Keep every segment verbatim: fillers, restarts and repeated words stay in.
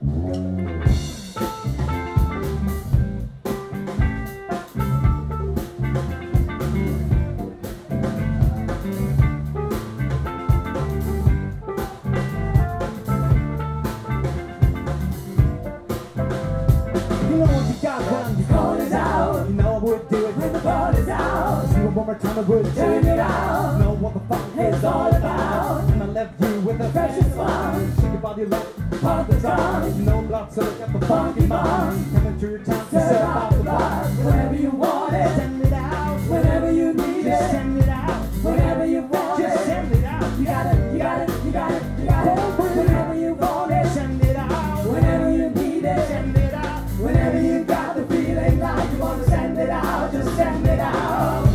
One more time I would turn it out. Know what the fuck it's all about. And I left you with a precious one. Shake your body like pop the drum. No blood, so look at the funky bomb. Coming through your town to serve out the bar. Whenever you want it, send it out. Whenever you need just it, send it out. Whenever you want just it, send it out. You got it, you got it, you got it, you got it. Whenever you want it, send it out. Whenever you need it, send it out. Whenever you got the feeling like you want to send it out, just send it out.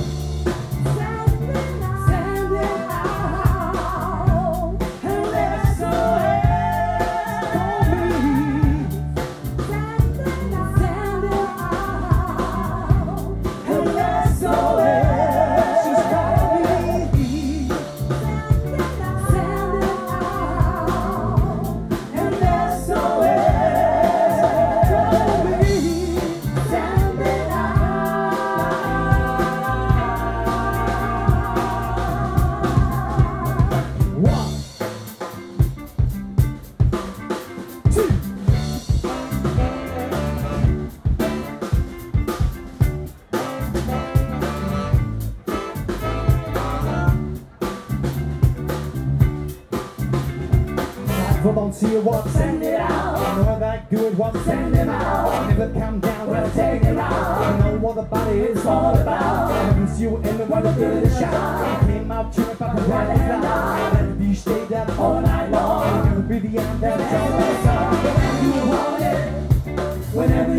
Well, don't see you once, send it out. I know that good one, send him out. Never come down, well, take him out. I know what the body is all about. I haven't seen you in the weather, give it a shot. I came out cheering about the right and left. Let the beach stay there all night long. It will be the end, that's all I saw. Whenever you want it, whenever